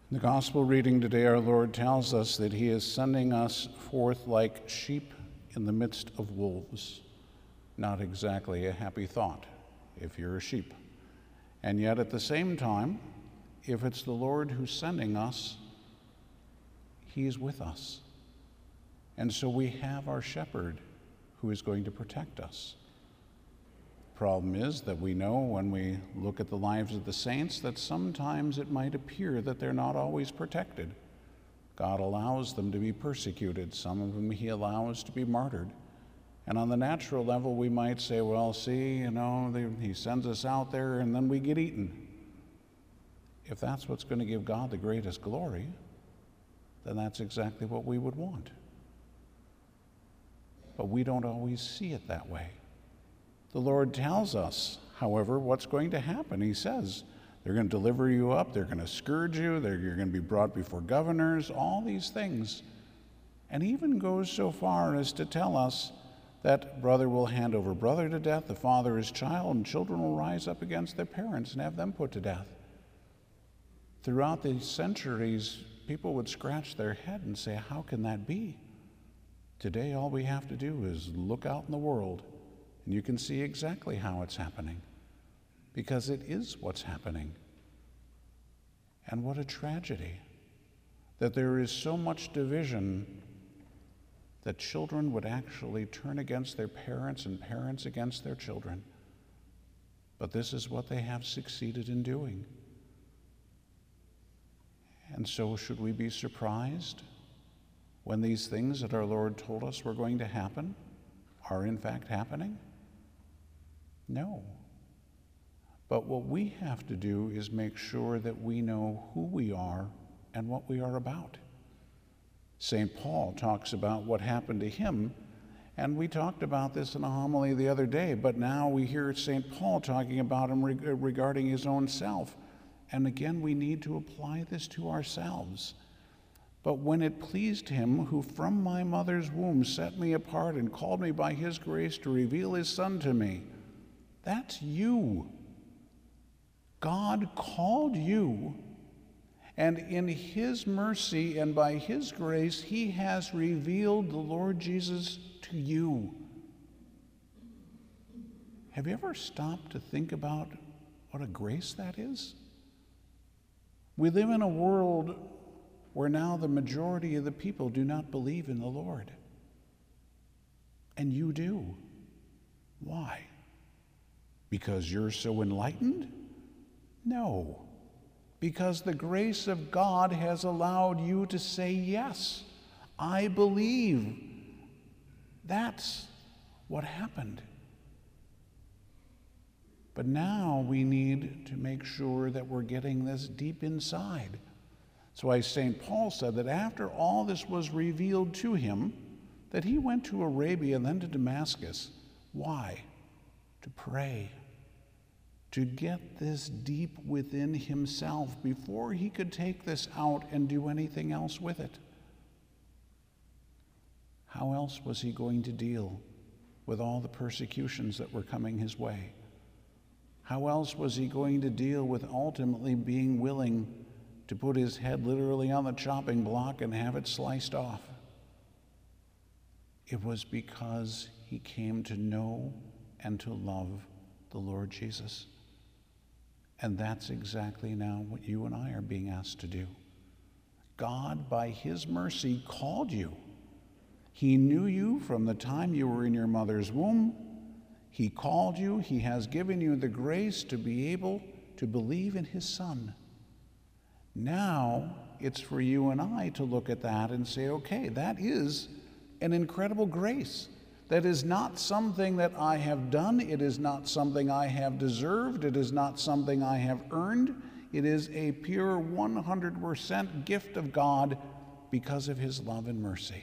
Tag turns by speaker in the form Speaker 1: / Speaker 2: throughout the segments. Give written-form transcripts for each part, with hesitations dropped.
Speaker 1: In the gospel reading today, our Lord tells us that he is sending us forth like sheep in the midst of wolves. Not exactly a happy thought if you're a sheep. And yet at the same time, if it's the Lord who's sending us, he is with us. And so we have our shepherd who is going to protect us. The problem is that we know when we look at the lives of the saints that sometimes it might appear that they're not always protected. God allows them to be persecuted. Some of them he allows to be martyred. And on the natural level, we might say, well, see, he sends us out there and then we get eaten. If that's what's going to give God the greatest glory, then that's exactly what we would want. But we don't always see it that way. The Lord tells us, however, what's going to happen. He says, they're going to deliver you up, they're going to scourge you, you're going to be brought before governors, all these things. And he even goes so far as to tell us that brother will hand over brother to death, the father his child, and children will rise up against their parents and have them put to death. Throughout the centuries, people would scratch their head and say, how can that be? Today, all we have to do is look out in the world, and you can see exactly how it's happening, because it is what's happening. And what a tragedy that there is so much division that children would actually turn against their parents and parents against their children. But this is what they have succeeded in doing. And so should we be surprised when these things that our Lord told us were going to happen are in fact happening? No. But what we have to do is make sure that we know who we are and what we are about. St. Paul talks about what happened to him, and we talked about this in a homily the other day, but now we hear St. Paul talking about him regarding his own self. And again, we need to apply this to ourselves. But when it pleased him, who from my mother's womb set me apart and called me by his grace to reveal his Son to me, that's you. God called you, and in his mercy and by his grace, he has revealed the Lord Jesus to you. Have you ever stopped to think about what a grace that is? We live in a world where now the majority of the people do not believe in the Lord. And you do. Why? Because you're so enlightened? No. Because the grace of God has allowed you to say, yes, I believe. That's what happened. But now we need to make sure that we're getting this deep inside. That's why St. Paul said that after all this was revealed to him, that he went to Arabia and then to Damascus. Why? To pray. To get this deep within himself before he could take this out and do anything else with it. How else was he going to deal with all the persecutions that were coming his way? How else was he going to deal with ultimately being willing to put his head literally on the chopping block and have it sliced off? It was because he came to know and to love the Lord Jesus. And that's exactly now what you and I are being asked to do. God, by his mercy, called you. He knew you from the time you were in your mother's womb. He called you. He has given you the grace to be able to believe in his Son. Now it's for you and I to look at that and say, okay, that is an incredible grace. That is not something that I have done. It is not something I have deserved. It is not something I have earned. It is a pure 100% gift of God because of his love and mercy.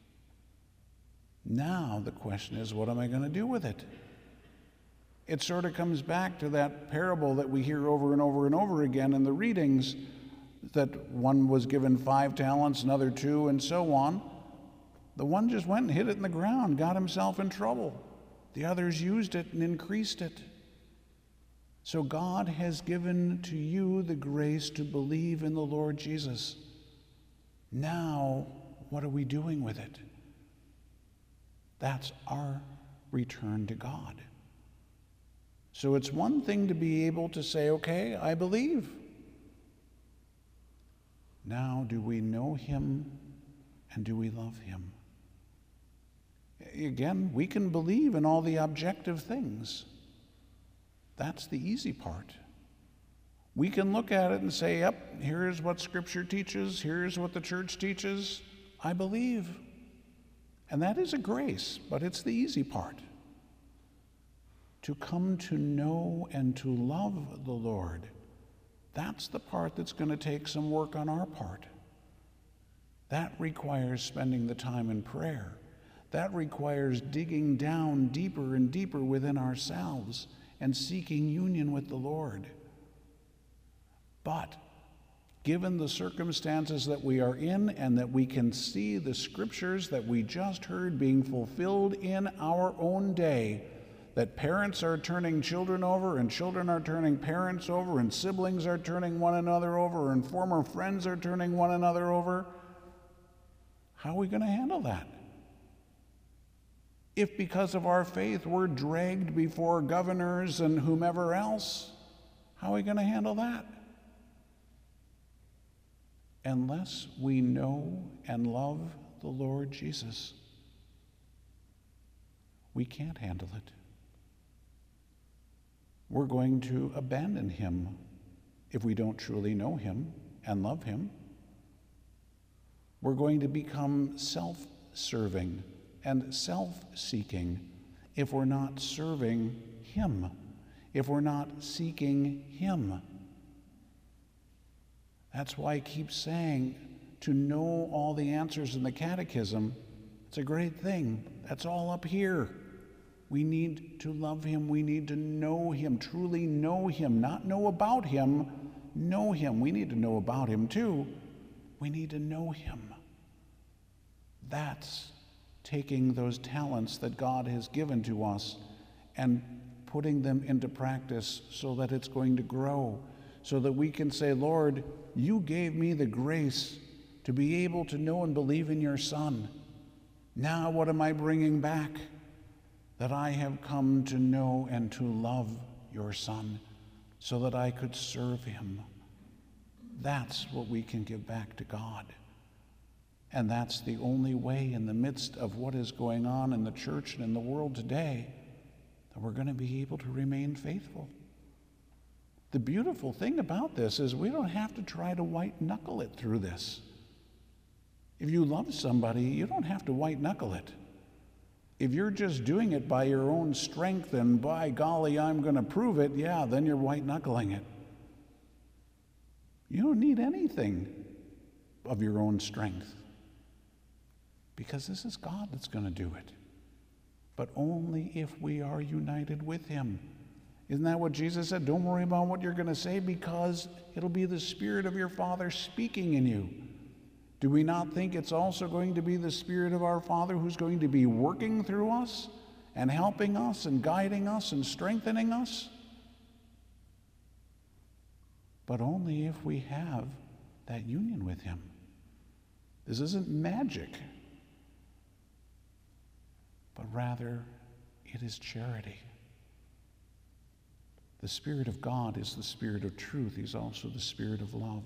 Speaker 1: Now the question is, what am I going to do with it? It sort of comes back to that parable that we hear over and over and over again in the readings, that one was given 5 talents, another 2, and so on. The one just went and hid it in the ground, got himself in trouble. The others used it and increased it. So God has given to you the grace to believe in the Lord Jesus. Now, what are we doing with it? That's our return to God. So it's one thing to be able to say, okay, I believe. Now, do we know him and do we love him? Again, we can believe in all the objective things. That's the easy part. We can look at it and say, yep, here's what Scripture teaches, here's what the church teaches. I believe. And that is a grace, but it's the easy part. To come to know and to love the Lord, that's the part that's going to take some work on our part. That requires spending the time in prayer. That requires digging down deeper and deeper within ourselves and seeking union with the Lord. But given the circumstances that we are in and that we can see the scriptures that we just heard being fulfilled in our own day, that parents are turning children over and children are turning parents over and siblings are turning one another over and former friends are turning one another over, how are we going to handle that? If because of our faith we're dragged before governors and whomever else, how are we going to handle that? Unless we know and love the Lord Jesus, we can't handle it. We're going to abandon him if we don't truly know him and love him. We're going to become self-serving and self-seeking if we're not serving him, if we're not seeking him. That's why I keep saying to know all the answers in the catechism, it's a great thing. That's all up here. We need to love him. We need to know him, truly know him, not know about him, know him. We need to know about him too. We need to know him. That's taking those talents that God has given to us and putting them into practice so that it's going to grow, so that we can say, Lord, you gave me the grace to be able to know and believe in your Son. Now what am I bringing back? That I have come to know and to love your Son so that I could serve him. That's what we can give back to God. And that's the only way in the midst of what is going on in the church and in the world today that we're going to be able to remain faithful. The beautiful thing about this is we don't have to try to white-knuckle it through this. If you love somebody, you don't have to white-knuckle it. If you're just doing it by your own strength and by golly, I'm going to prove it, yeah, then you're white-knuckling it. You don't need anything of your own strength because this is God that's going to do it. But only if we are united with him. Isn't that what Jesus said? Don't worry about what you're going to say because it'll be the Spirit of your Father speaking in you. Do we not think it's also going to be the Spirit of our Father who's going to be working through us and helping us and guiding us and strengthening us? But only if we have that union with him. This isn't magic, but rather it is charity. The Spirit of God is the Spirit of truth. He's also the Spirit of love.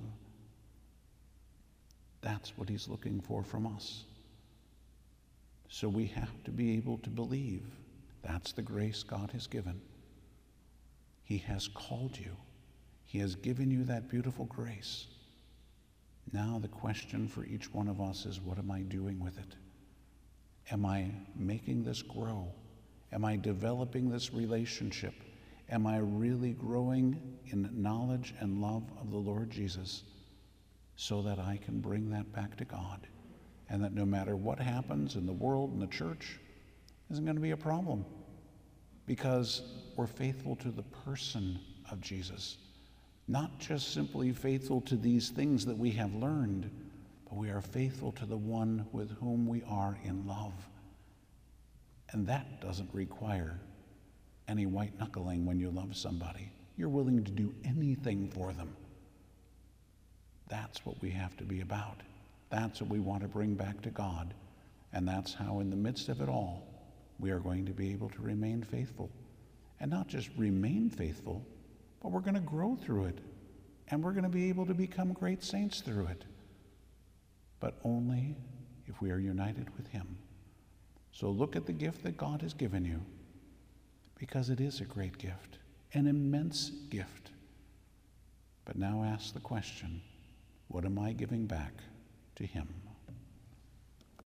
Speaker 1: That's what he's looking for from us. So we have to be able to believe. That's the grace God has given. He has called you. He has given you that beautiful grace. Now the question for each one of us is, what am I doing with it? Am I making this grow? Am I developing this relationship? Am I really growing in knowledge and love of the Lord Jesus so that I can bring that back to God and that no matter what happens in the world and the church isn't going to be a problem because we're faithful to the person of Jesus, not just simply faithful to these things that we have learned, but we are faithful to the one with whom we are in love. And that doesn't require any white-knuckling when you love somebody. You're willing to do anything for them. That's what we have to be about. That's what we want to bring back to God. And that's how, in the midst of it all, we are going to be able to remain faithful. And not just remain faithful, but we're going to grow through it. And we're going to be able to become great saints through it. But only if we are united with him. So look at the gift that God has given you, because it is a great gift, an immense gift. But now ask the question, what am I giving back to him?